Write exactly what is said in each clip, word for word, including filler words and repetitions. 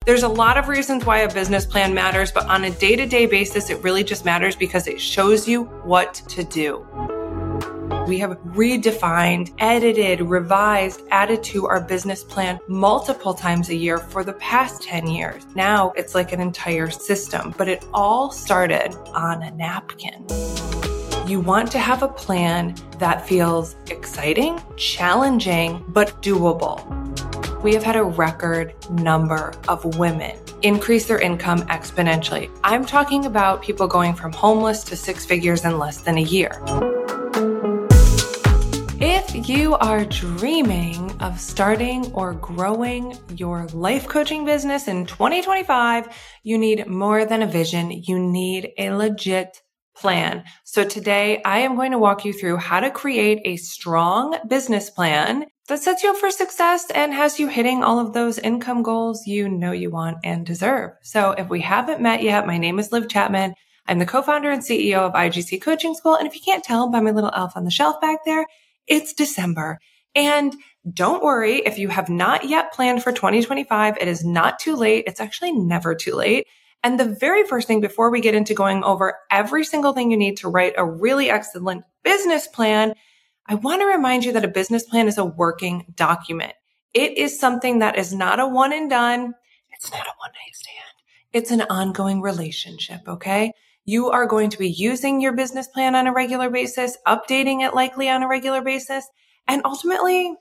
There's a lot of reasons why a business plan matters, but on a day-to-day basis, it really just matters because it shows you what to do. We have redefined, edited, revised, added to our business plan multiple times a year for the past ten years. Now it's like an entire system, but it all started on a napkin. You want to have a plan that feels exciting, challenging, but doable. We have had a record number of women increase their income exponentially. I'm talking about people going from homeless to six figures in less than a year. If you are dreaming of starting or growing your life coaching business in twenty twenty-five, you need more than a vision. You need a legit plan. So today I am going to walk you through how to create a strong business plan that sets you up for success and has you hitting all of those income goals you know you want and deserve. So if we haven't met yet, my name is Liv Chapman. I'm the co-founder and C E O of I G C Coaching School. And if you can't tell by my little elf on the shelf back there, it's December. And don't worry, if you have not yet planned for twenty twenty-five, it is not too late. It's actually never too late. And the very first thing before we get into going over every single thing you need to write a really excellent business plan, I want to remind you that a business plan is a working document. It is something that is not a one and done. It's not a one night stand. It's an ongoing relationship, okay? You are going to be using your business plan on a regular basis, updating it likely on a regular basis, and ultimately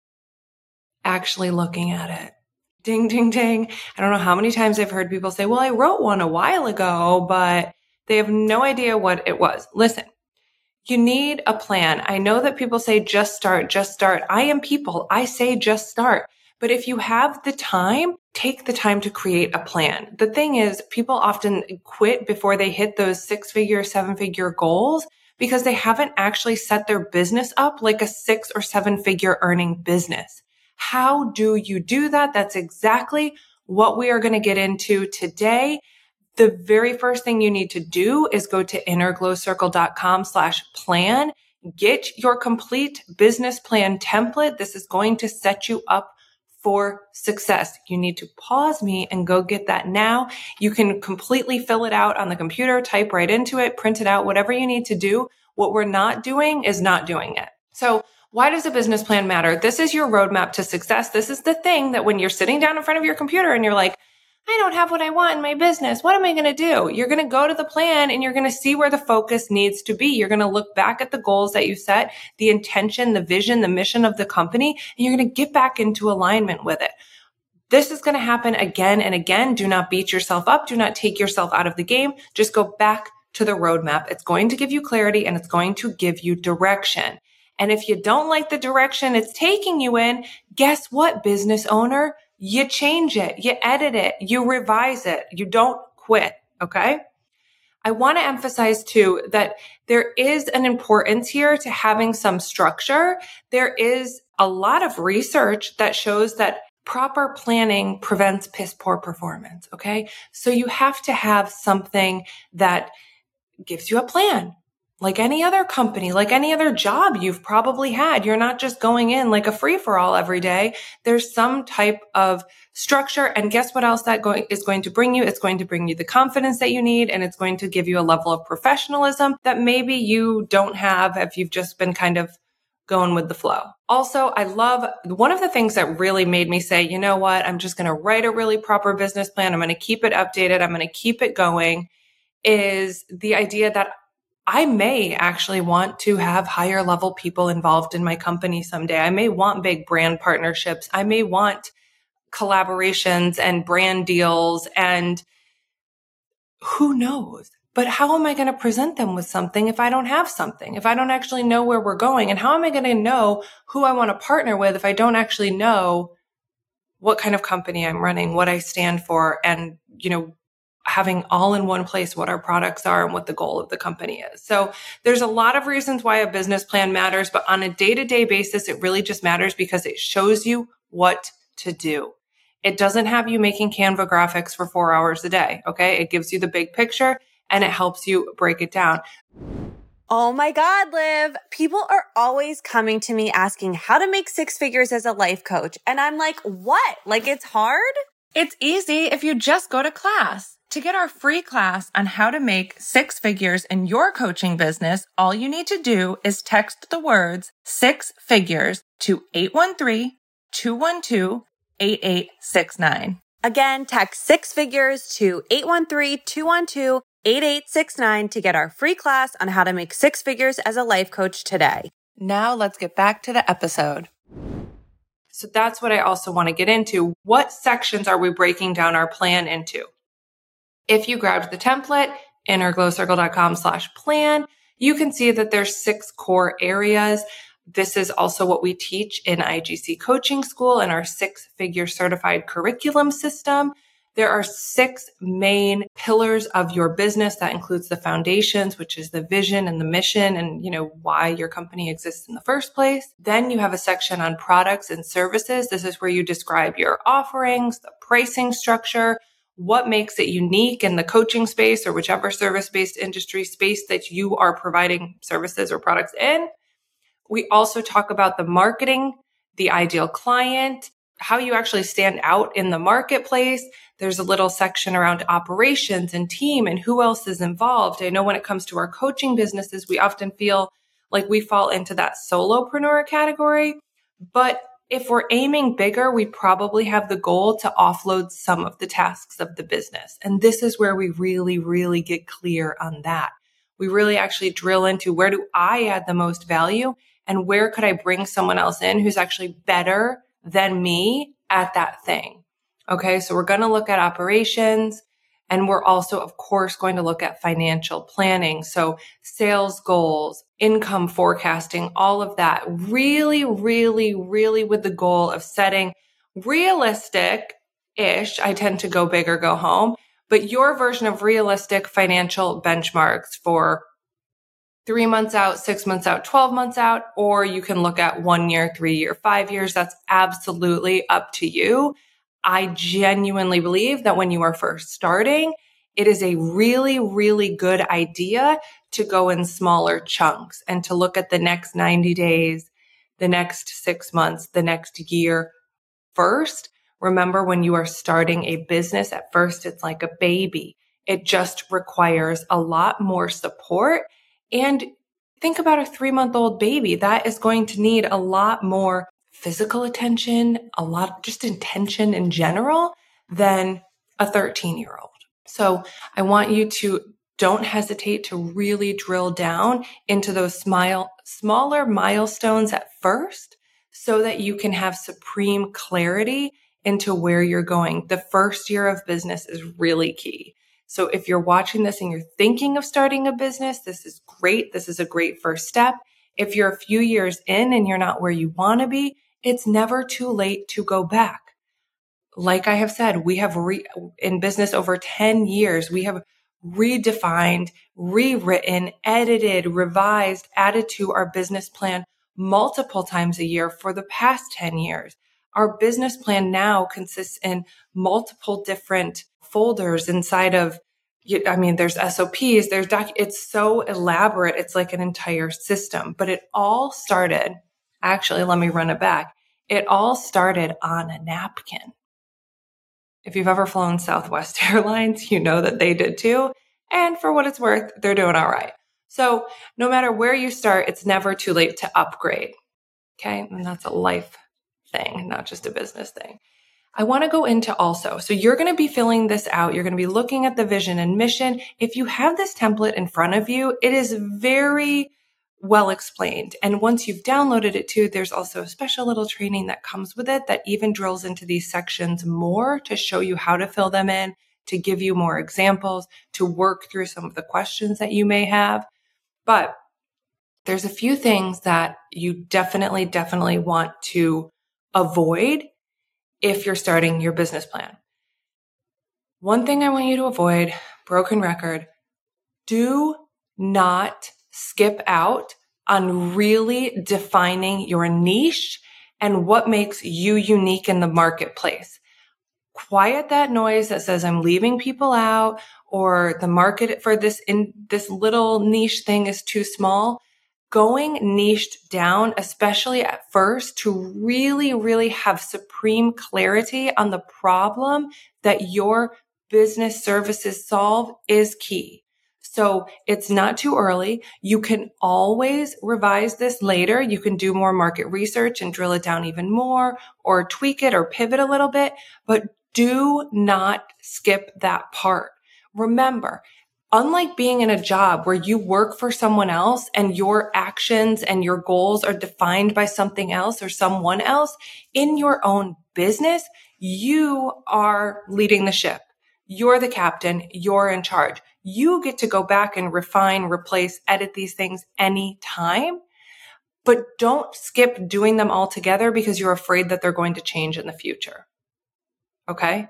actually looking at it. Ding, ding, ding. I don't know how many times I've heard people say, well, I wrote one a while ago, but they have no idea what it was. Listen, you need a plan. I know that people say, just start, just start. I am people. I say, just start. But if you have the time, take the time to create a plan. The thing is, people often quit before they hit those six figure, seven figure goals because they haven't actually set their business up like a six or seven figure earning business. How do you do that? That's exactly what we are going to get into today. The very first thing you need to do is go to innerglowcircle.com slash plan. Get your complete business plan template. This is going to set you up for success. You need to pause me and go get that now. You can completely fill it out on the computer, type right into it, print it out, whatever you need to do. What we're not doing is not doing it. So why does a business plan matter? This is your roadmap to success. This is the thing that when you're sitting down in front of your computer and you're like, I don't have what I want in my business. What am I going to do? You're going to go to the plan and you're going to see where the focus needs to be. You're going to look back at the goals that you set, the intention, the vision, the mission of the company, and you're going to get back into alignment with it. This is going to happen again and again. Do not beat yourself up. Do not take yourself out of the game. Just go back to the roadmap. It's going to give you clarity and it's going to give you direction. And if you don't like the direction it's taking you in, guess what, business owner? You change it, you edit it, you revise it. You don't quit, okay? I want to emphasize too that there is an importance here to having some structure. There is a lot of research that shows that proper planning prevents piss poor performance, okay? So you have to have something that gives you a plan. Like any other company, like any other job you've probably had. You're not just going in like a free-for-all every day. There's some type of structure. And guess what else that going, is going to bring you? It's going to bring you the confidence that you need, and it's going to give you a level of professionalism that maybe you don't have if you've just been kind of going with the flow. Also, I love one of the things that really made me say, you know what? I'm just going to write a really proper business plan. I'm going to keep it updated. I'm going to keep it going is the idea that I may actually want to have higher level people involved in my company someday. I may want big brand partnerships. I may want collaborations and brand deals and who knows? But how am I going to present them with something if I don't have something, if I don't actually know where we're going? And how am I going to know who I want to partner with if I don't actually know what kind of company I'm running, what I stand for, and, you know, having all in one place what our products are and what the goal of the company is. So there's a lot of reasons why a business plan matters, but on a day-to-day basis, it really just matters because it shows you what to do. It doesn't have you making Canva graphics for four hours a day, okay? It gives you the big picture and it helps you break it down. Oh my God, Liv. People are always coming to me asking how to make six figures as a life coach. And I'm like, what? Like it's hard? It's easy if you just go to class. To get our free class on how to make six figures in your coaching business, all you need to do is text the words six figures to eight one three, two one two, eight eight six nine. Again, text six figures to eight one three, two one two, eight eight six nine to get our free class on how to make six figures as a life coach today. Now let's get back to the episode. So that's what I also want to get into. What sections are we breaking down our plan into? If you grabbed the template, innerglowcircle.com slash plan, you can see that there's six core areas. This is also what we teach in I G C Coaching School in our six-figure certified curriculum system. There are six main pillars of your business. That includes the foundations, which is the vision and the mission and, you know, why your company exists in the first place. Then you have a section on products and services. This is where you describe your offerings, the pricing structure, what makes it unique in the coaching space or whichever service-based industry space that you are providing services or products in. We also talk about the marketing, the ideal client, how you actually stand out in the marketplace. There's a little section around operations and team and who else is involved. I know when it comes to our coaching businesses, we often feel like we fall into that solopreneur category. But if we're aiming bigger, we probably have the goal to offload some of the tasks of the business. And this is where we really, really get clear on that. We really actually drill into where do I add the most value and where could I bring someone else in who's actually better than me at that thing. Okay, so we're going to look at operations and we're also, of course, going to look at financial planning. So sales goals, income forecasting, all of that really, really, really with the goal of setting realistic-ish, I tend to go big or go home, but your version of realistic financial benchmarks for three months out, six months out, twelve months out, or you can look at one year, three year, five years. That's absolutely up to you. I genuinely believe that when you are first starting, it is a really, really good idea to go in smaller chunks and to look at the next ninety days, the next six months, the next year first. Remember, when you are starting a business, at first it's like a baby. It just requires a lot more support. And think about a three-month-old baby. That is going to need a lot more physical attention, a lot just attention in general than a thirteen-year-old. So I want you to don't hesitate to really drill down into those smile, smaller milestones at first so that you can have supreme clarity into where you're going. The first year of business is really key. So if you're watching this and you're thinking of starting a business, this is great. This is a great first step. If you're a few years in and you're not where you want to be, it's never too late to go back. Like I have said, we have re- in business over ten years, we have redefined, rewritten, edited, revised, added to our business plan multiple times a year for the past ten years. Our business plan now consists in multiple different folders inside of, I mean, there's S O Ps, there's doc, it's so elaborate. It's like an entire system, but it all started, actually, let me run it back. It all started on a napkin. If you've ever flown Southwest Airlines, you know that they did too. And for what it's worth, they're doing all right. So no matter where you start, it's never too late to upgrade. Okay. And that's a life thing, not just a business thing. I want to go into also, so you're going to be filling this out. You're going to be looking at the vision and mission. If you have this template in front of you, it is very well explained. And once you've downloaded it too, there's also a special little training that comes with it that even drills into these sections more to show you how to fill them in, to give you more examples, to work through some of the questions that you may have. But there's a few things that you definitely, definitely want to avoid if you're starting your business plan. One thing I want you to avoid, broken record, do not skip out on really defining your niche and what makes you unique in the marketplace. Quiet that noise that says I'm leaving people out or the market for this in this little niche thing is too small. going niched down, especially at first, to really, really have supreme clarity on the problem that your business services solve is key. So it's not too early. You can always revise this later. You can do more market research and drill it down even more, or tweak it or pivot a little bit, but do not skip that part. Remember, unlike being in a job where you work for someone else and your actions and your goals are defined by something else or someone else, in your own business, you are leading the ship. You're the captain. You're in charge. You get to go back and refine, replace, edit these things anytime, but don't skip doing them all together because you're afraid that they're going to change in the future. Okay?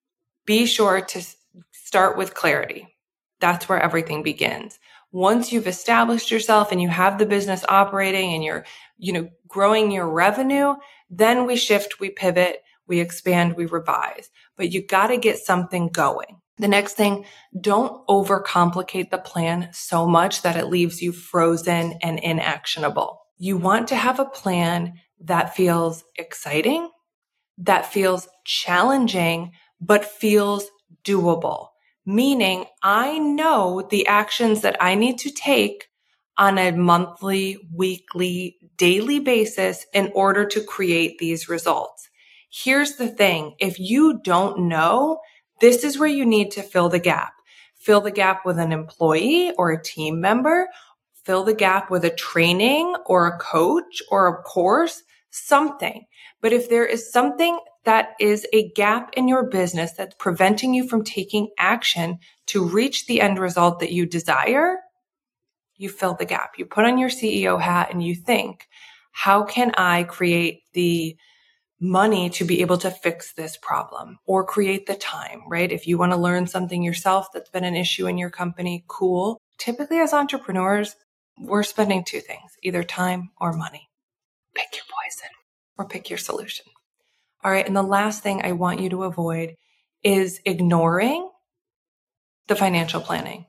Be sure to start with clarity. That's where everything begins. Once you've established yourself and you have the business operating and you're, you know, growing your revenue, then we shift, we pivot, we expand, we revise. But you got to get something going. The next thing, don't overcomplicate the plan so much that it leaves you frozen and inactionable. You want to have a plan that feels exciting, that feels challenging, but feels doable. Meaning, I know the actions that I need to take on a monthly, weekly, daily basis in order to create these results. Here's the thing. If you don't know, this is where you need to fill the gap. Fill the gap with an employee or a team member. Fill the gap with a training or a coach or a course, something. But if there is something that is a gap in your business that's preventing you from taking action to reach the end result that you desire, you fill the gap. You put on your C E O hat and you think, how can I create the money to be able to fix this problem or create the time, right? If you want to learn something yourself that's been an issue in your company, cool. Typically as entrepreneurs, we're spending two things, either time or money. Pick your poison or pick your solution. All right. And the last thing I want you to avoid is ignoring the financial planning.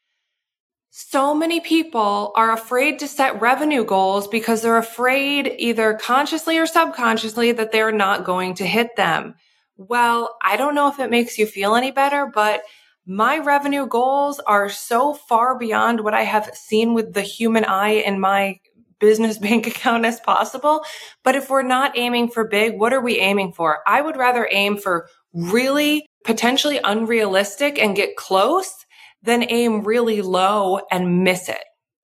So many people are afraid to set revenue goals because they're afraid either consciously or subconsciously that they're not going to hit them. Well, I don't know if it makes you feel any better, but my revenue goals are so far beyond what I have seen with the human eye in my business bank account as possible. But if we're not aiming for big, what are we aiming for? I would rather aim for really potentially unrealistic and get close than aim really low and miss it.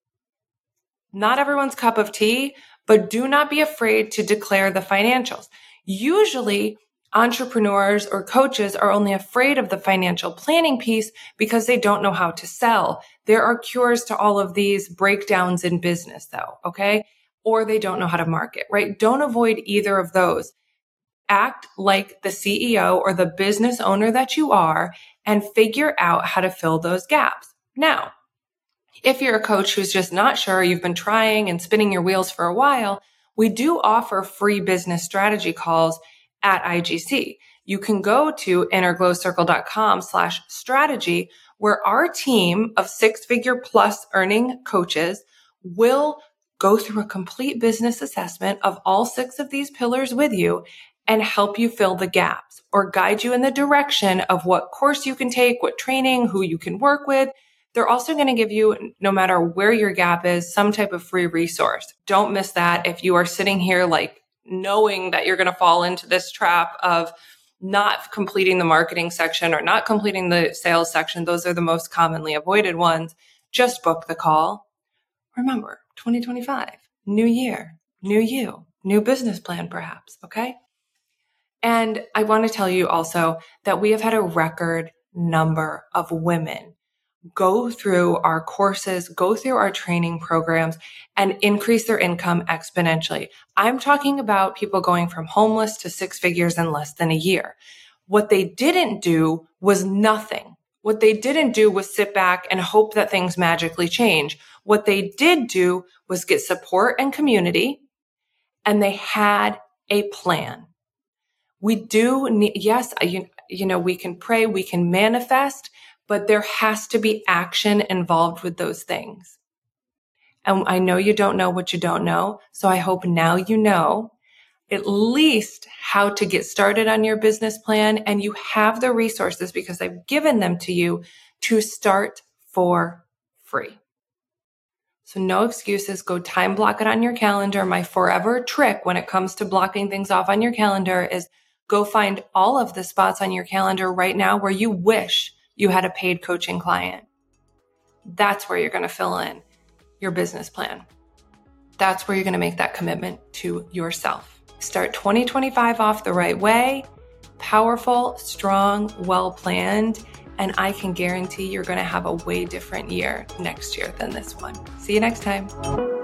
Not everyone's cup of tea, but do not be afraid to declare the financials. Usually, entrepreneurs or coaches are only afraid of the financial planning piece because they don't know how to sell. There are cures to all of these breakdowns in business though, okay? Or they don't know how to market, right? Don't avoid either of those. Act like the C E O or the business owner that you are and figure out how to fill those gaps. Now, if you're a coach who's just not sure, you've been trying and spinning your wheels for a while, we do offer free business strategy calls at I G C. You can go to innerglowcircle.com slash strategy, where our team of six-figure plus earning coaches will go through a complete business assessment of all six of these pillars with you and help you fill the gaps or guide you in the direction of what course you can take, what training, who you can work with. They're also going to give you, no matter where your gap is, some type of free resource. Don't miss that. If you are sitting here like knowing that you're going to fall into this trap of not completing the marketing section or not completing the sales section, those are the most commonly avoided ones, just book the call. Remember, twenty twenty-five, new year, new you, new business plan perhaps, okay? And I want to tell you also that we have had a record number of women go through our courses, go through our training programs, and increase their income exponentially. I'm talking about people going from homeless to six figures in less than a year. What they didn't do was nothing. What they didn't do was sit back and hope that things magically change. What they did do was get support and community, and they had a plan. We do need, yes, you, you know, we can pray, we can manifest, but there has to be action involved with those things. And I know you don't know what you don't know. So I hope now you know at least how to get started on your business plan, and you have the resources because I've given them to you to start for free. So no excuses. Go time block it on your calendar. My forever trick when it comes to blocking things off on your calendar is go find all of the spots on your calendar right now where you wish you had a paid coaching client. That's where you're going to fill in your business plan. That's where you're going to make that commitment to yourself. Start twenty twenty-five off the right way, powerful, strong, well-planned, and I can guarantee you're going to have a way different year next year than this one. See you next time.